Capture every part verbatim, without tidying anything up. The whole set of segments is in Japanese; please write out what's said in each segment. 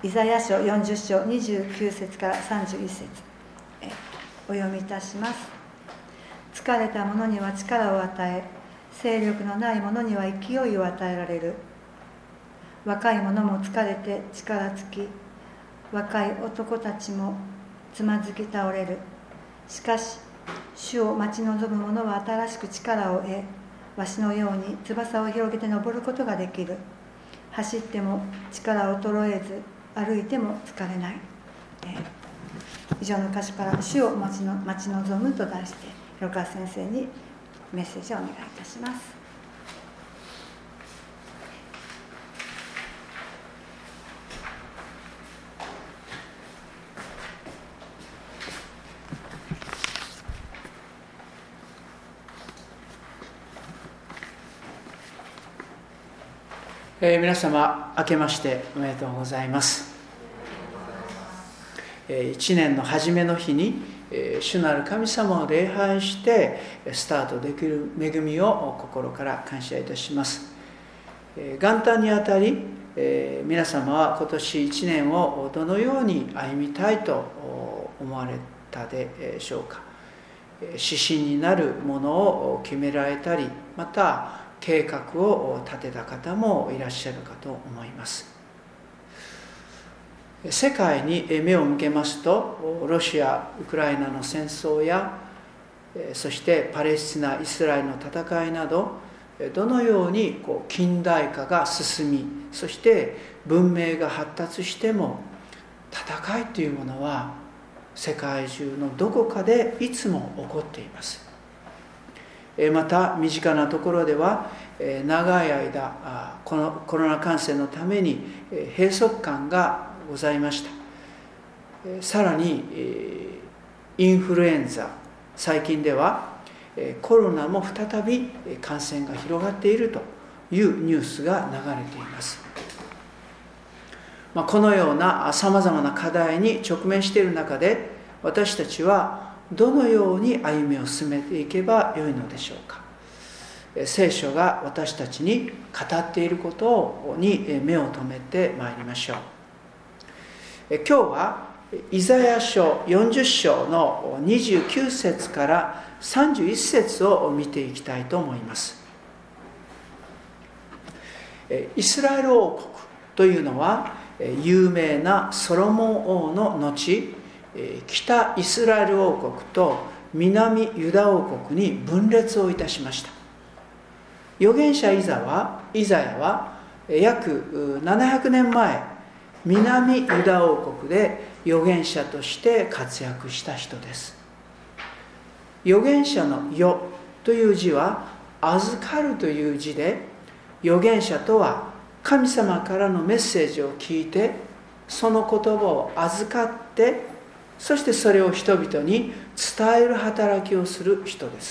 イザヤ書よんじゅっ章にじゅうきゅう節からさんじゅういち節お読みいたします。疲れた者には力を与え、勢力のない者には勢いを与えられる。若い者も疲れて力尽き、若い男たちもつまずき倒れる。しかし主を待ち望む者は新しく力を得、わしのように翼を広げて登ることができる。走っても力を衰えず、歩いても疲れない。えー、以上の歌詞から主を待ちの待ち望むと題して、広川先生にメッセージをお願いいたします。 えー、皆様明けましておめでとうございます。えー、いちねんの初めの日に、えー、主なる神様を礼拝してスタートできる恵みを心から感謝いたします。えー、元旦にあたり、えー、皆様は今年いちねんをどのように歩みたいと思われたでしょうか。指針になるものを決められたり、また計画を立てた方もいらっしゃるかと思います。世界に目を向けますと、ロシア・ウクライナの戦争や、そしてパレスチナ・イスラエルの戦いなど、どのようにこう近代化が進み、そして文明が発達しても、戦いというものは世界中のどこかでいつも起こっています。また身近なところでは長い間このコロナ感染のために閉塞感がございました。さらにインフルエンザ、最近ではコロナも再び感染が広がっているというニュースが流れています。このようなさまざまな課題に直面している中で、私たちはどのように歩みを進めていけばよいのでしょうか。聖書が私たちに語っていることに目を留めてまいりましょう。今日はイザヤ書よんじゅっ章のにじゅうきゅう節からさんじゅういち節を見ていきたいと思います。イスラエル王国というのは有名なソロモン王の後、北イスラエル王国と南ユダ王国に分裂をいたしました。預言者イザはイザヤは約ななひゃくねんまえ、南ユダ王国で預言者として活躍した人です。預言者の預という字は預かるという字で、預言者とは神様からのメッセージを聞いて、その言葉を預かって、そしてそれを人々に伝える働きをする人です。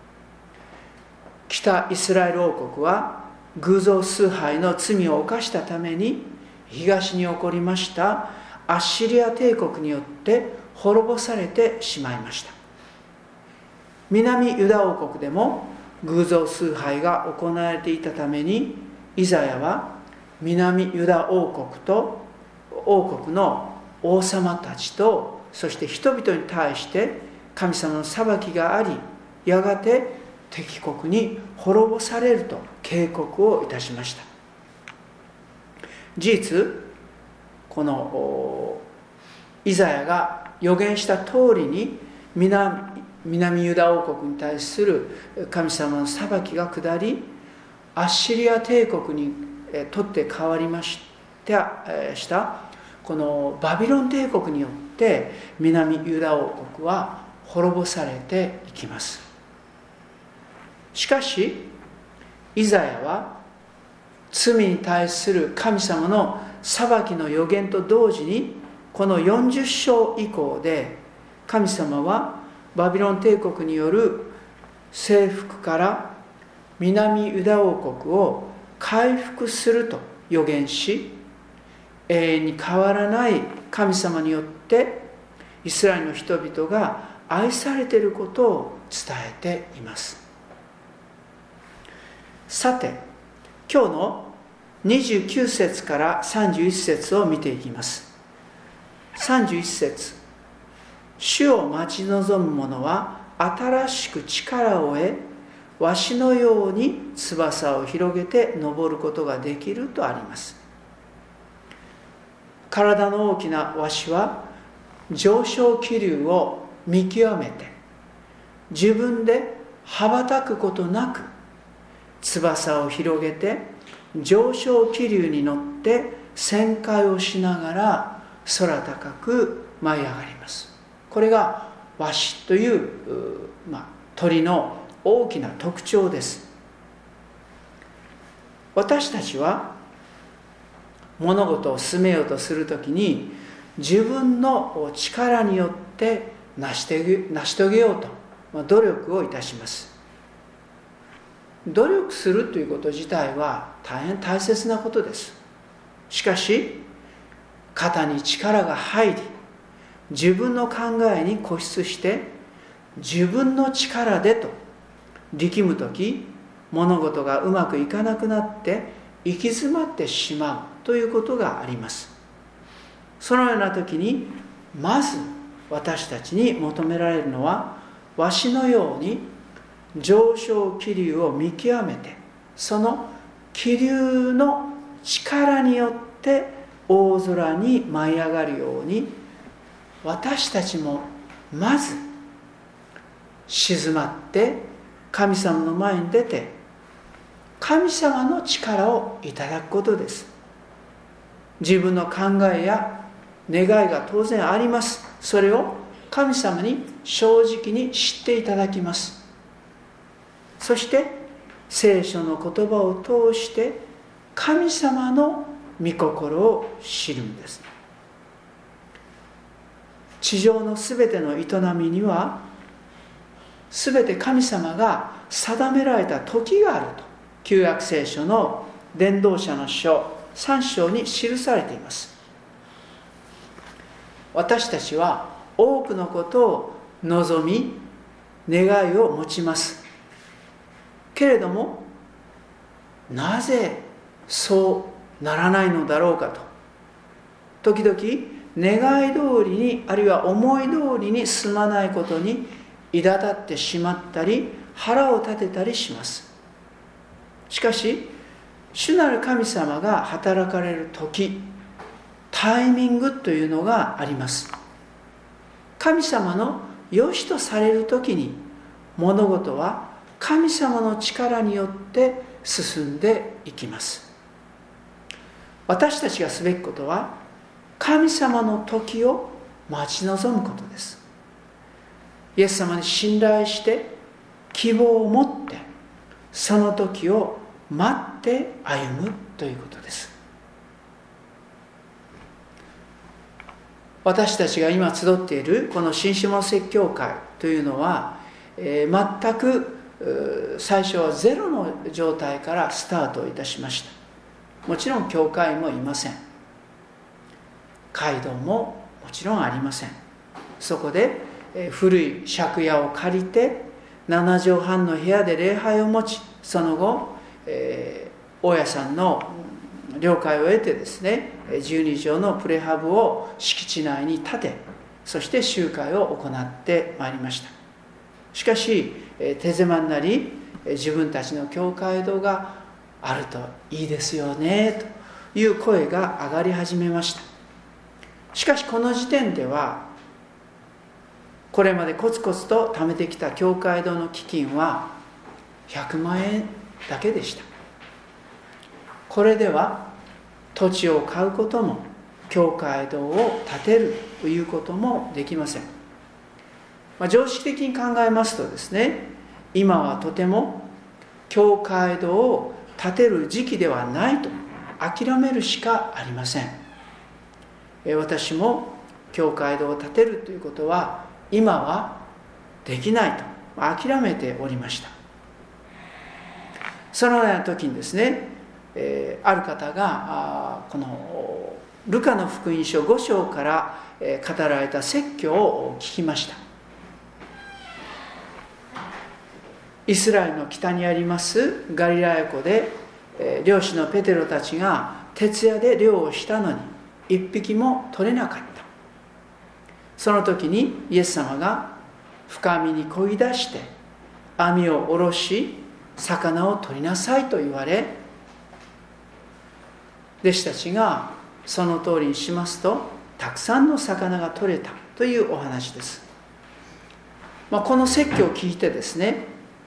北イスラエル王国は偶像崇拝の罪を犯したために、東に起こりましたアッシリア帝国によって滅ぼされてしまいました。南ユダ王国でも偶像崇拝が行われていたために、イザヤは南ユダ王国と王国の王様たちと、そして人々に対して神様の裁きがあり、やがて敵国に滅ぼされると警告をいたしました。事実、このイザヤが予言した通りに 南, 南ユダ王国に対する神様の裁きが下り、アッシリア帝国にとって変わりましたこのバビロン帝国によって南ユダ王国は滅ぼされていきます。しかしイザヤは罪に対する神様の裁きの予言と同時に、このよんじゅっ章以降で神様はバビロン帝国による征服から南ユダ王国を回復すると予言し、永遠に変わらない神様によってイスラエルの人々が愛されていることを伝えています。さて、今日のにじゅうきゅう節からさんじゅういち節を見ていきます。さんじゅういち節、主を待ち望む者は新しく力を得、わしのように翼を広げて登ることができるとあります。体の大きなわしは上昇気流を見極めて、自分で羽ばたくことなく翼を広げて上昇気流に乗って旋回をしながら空高く舞い上がります。これがワシという、まあ、鳥の大きな特徴です。私たちは物事を進めようとするときに自分の力によって成し遂げ、成し遂げようと、まあ、努力をいたします。努力するということ自体は大変大切なことです。しかし肩に力が入り、自分の考えに固執して自分の力でと力むとき、物事がうまくいかなくなって行き詰まってしまうということがあります。そのようなときにまず私たちに求められるのは、わしのように上昇気流を見極めて、その気流の力によって大空に舞い上がるように、私たちもまず静まって神様の前に出て、神様の力をいただくことです。自分の考えや願いが当然あります。それを神様に正直に知っていただきます。そして聖書の言葉を通して神様の御心を知るんです。地上のすべての営みにはすべて神様が定められた時があると、旧約聖書の伝道者の書さん章に記されています。私たちは多くのことを望み願いを持ちます。けれどもなぜそうならないのだろうかと、時々願い通りに、あるいは思い通りに進まないことに苛立ってしまったり腹を立てたりします。しかし主なる神様が働かれる時、タイミングというのがあります。神様の良しとされる時に物事は神様の力によって進んでいきます。私たちがすべきことは神様の時を待ち望むことです。イエス様に信頼して希望を持ってその時を待って歩むということです。私たちが今集っているこの新下関教会というのは、えー、全く最初はゼロの状態からスタートいたしました。もちろん教会もいません。街道ももちろんありません。そこで古い借家を借りてなな畳半の部屋で礼拝を持ち、その後、えー、大家さんの了解を得てですね、じゅうに畳のプレハブを敷地内に建て、そして集会を行ってまいりました。しかし手狭になり、自分たちの教会堂があるといいですよねという声が上がり始めました。しかしこの時点ではこれまでコツコツと貯めてきた教会堂の基金はひゃくまんえんだけでした。これでは土地を買うことも教会堂を建てるということもできません。まあ、常識的に考えますとですね、今はとても教会堂を建てる時期ではないと諦めるしかありません。私も教会堂を建てるということは今はできないと諦めておりました。そのような時にですね、えー、ある方があこのルカの福音書ご章から、えー、語られた説教を聞きました。イスラエルの北にありますガリラヤ湖でえー、漁師のペテロたちが徹夜で漁をしたのに一匹も取れなかった。その時にイエス様が深みに漕ぎ出して網を下ろし魚を取りなさいと言われ、弟子たちがその通りにしますとたくさんの魚が取れたというお話です。まあ、この説教を聞いてですね、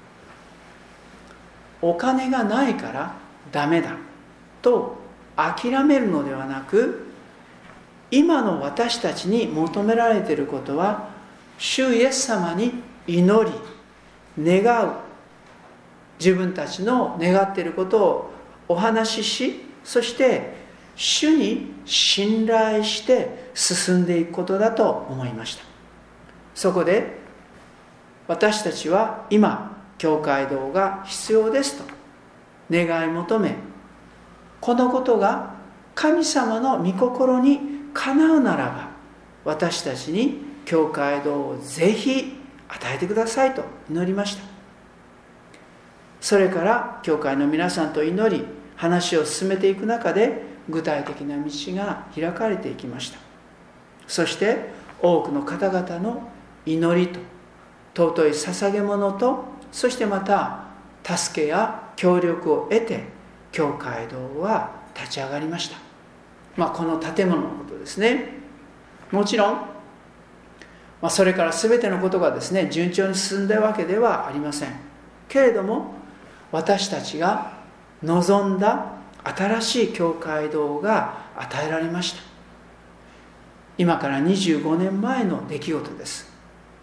お金がないからダメだと諦めるのではなく、今の私たちに求められていることは、主イエス様に祈り願う、自分たちの願っていることをお話しし、そして主に信頼して進んでいくことだと思いました。そこで私たちは今教会堂が必要ですと願い求め、このことが神様の御心にかなうならば、私たちに教会堂をぜひ与えてくださいと祈りました。それから教会の皆さんと祈り話を進めていく中で、具体的な道が開かれていきました。そして多くの方々の祈りと尊い捧げ物と、そしてまた助けや協力を得て教会堂は立ち上がりました。まあ、この建物のことですね。もちろん、まあ、それから全てのことがですね順調に進んだわけではありませんけれども、私たちが望んだ新しい教会堂が与えられました。今からにじゅうごねんまえの出来事です。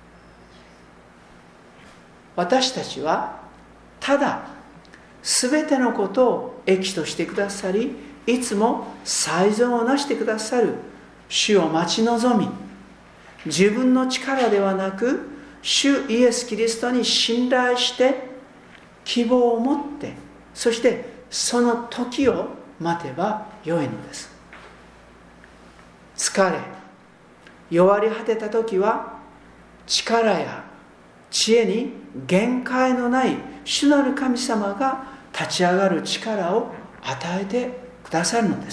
私たちはただ全てのことを益としてくださり、いつも最善をなしてくださる主を待ち望み、自分の力ではなく主イエス・キリストに信頼して希望を持って、そしてその時を待てばよいのです。疲れ弱り果てた時は、力や知恵に限界のない主なる神様が立ち上がる力を与えてくださるのです。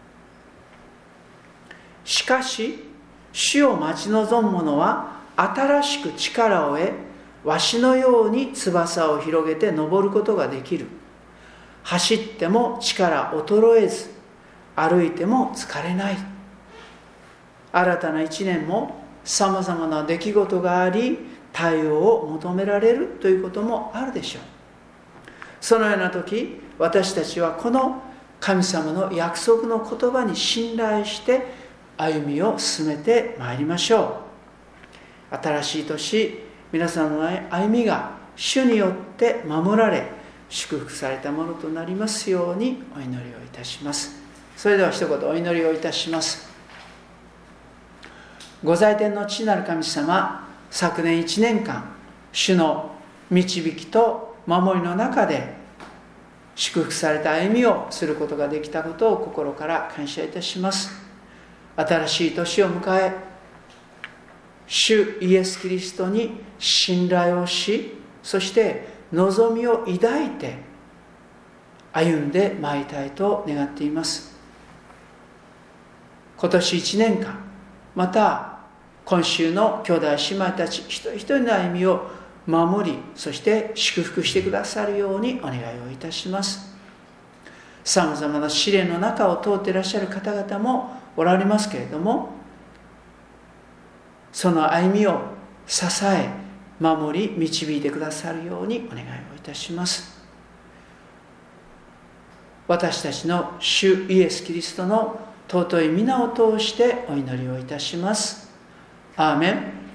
しかし主を待ち望む者は新しく力を得、わしのように翼を広げて登ることができる。走っても力衰えず、歩いても疲れない。新たな一年もさまざまな出来事があり、対応を求められるということもあるでしょう。そのような時、私たちはこの神様の約束の言葉に信頼して歩みを進めてまいりましょう。新しい年、皆さんの歩みが主によって守られ祝福されたものとなりますようにお祈りをいたします。それでは一言お祈りをいたします。ご在天の父なる神様、昨年いちねんかん主の導きと守りの中で祝福された歩みをすることができたことを心から感謝いたします。新しい年を迎え、主イエス・キリストに信頼をし、そして望みを抱いて歩んでまいりたいと願っています。今年いちねんかん、また今週の兄弟姉妹たち一人一人の歩みを守り、そして祝福してくださるようにお願いをいたします。さまざまな試練の中を通っていらっしゃる方々もおられますけれども、その歩みを支え守り導いてくださるようにお願いをいたします。私たちの主イエス・キリストの尊い皆を通してお祈りをいたします。アーメン。